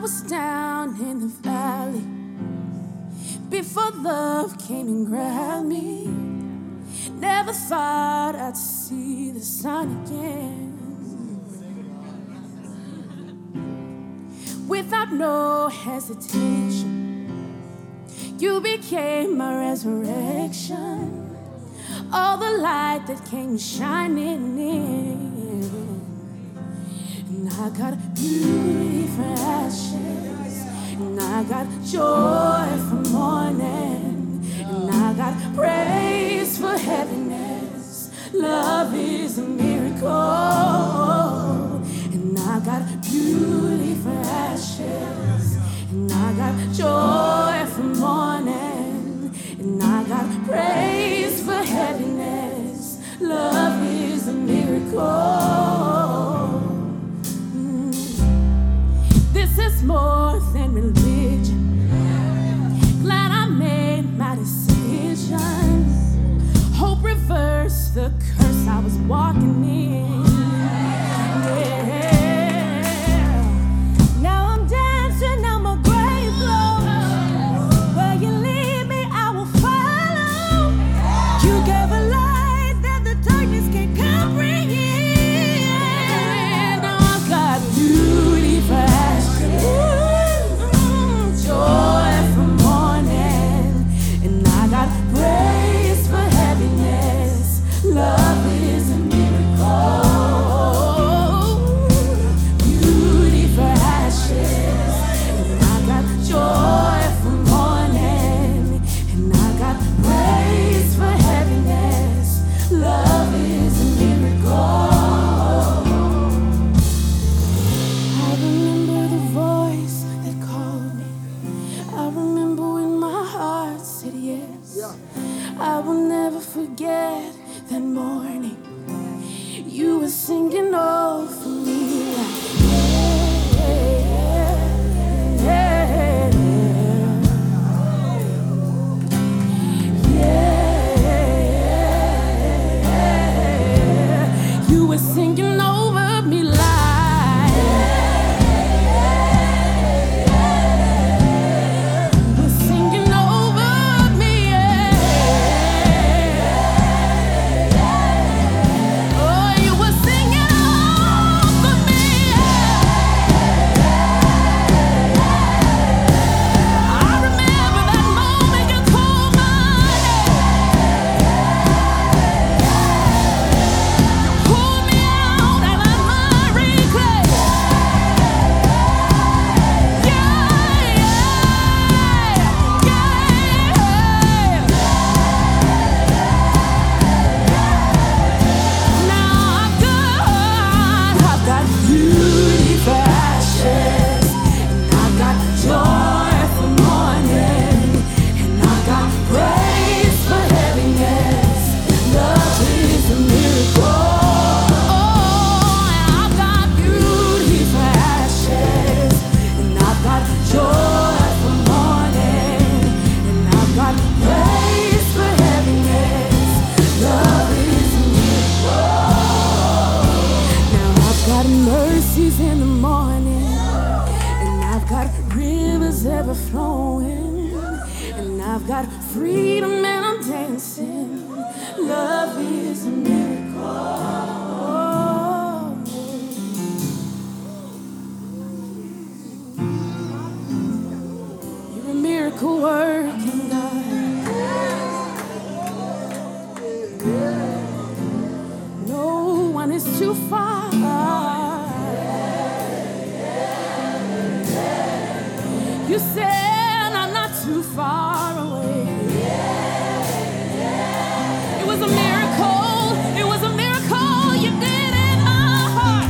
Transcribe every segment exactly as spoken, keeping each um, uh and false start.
was down in the valley before love came and grabbed me. Never thought I'd see the sun again. Without no hesitation, you became my resurrection. All the light that came shining in. And I got beauty for ashes, and I got joy for mourning, and I got praise for heaviness. Love is a miracle. And I got beauty for ashes, and I got joy for mourning, and I got praise for heaviness. Love is a miracle. Mm. This is more than religion. Glad I made my decision. Hope reversed the curse I was walking in. I will never forget that morning. You were singing over me like, yeah, yeah, yeah, yeah. You were singing over me like, mercies in the morning, and I've got rivers ever flowing, and I've got freedom and I'm dancing. Love is a miracle. You're a miracle working God. No one is too far. You said I'm not too far away. It was a miracle. It was a miracle. You did it, my heart.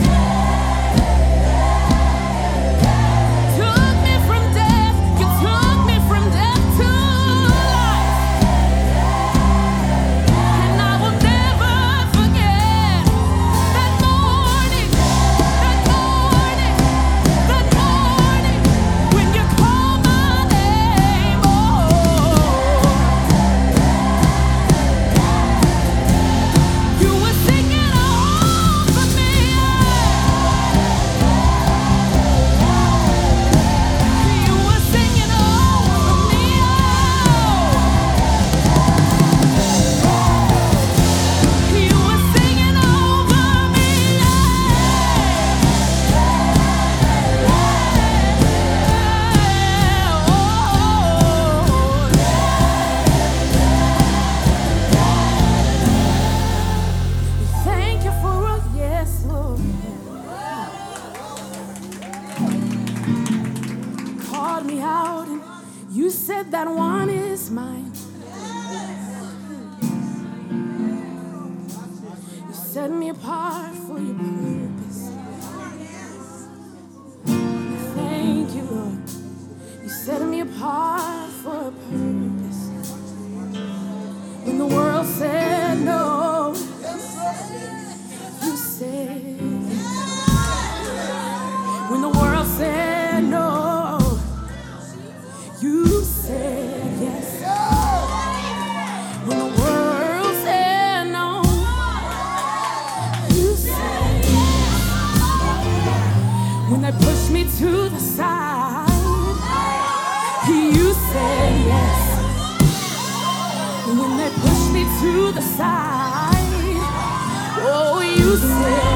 Took me from death. You took me from death to life. And I will never forget that moment. You said that one is mine. You set me apart for your purpose. Thank you, Lord. You set me apart for a purpose. When the world said no, you said yes. When the world said no, you said yes. When the world said no, you said yes. When they pushed me to the side, you said yes. When they pushed me to the side, oh, you said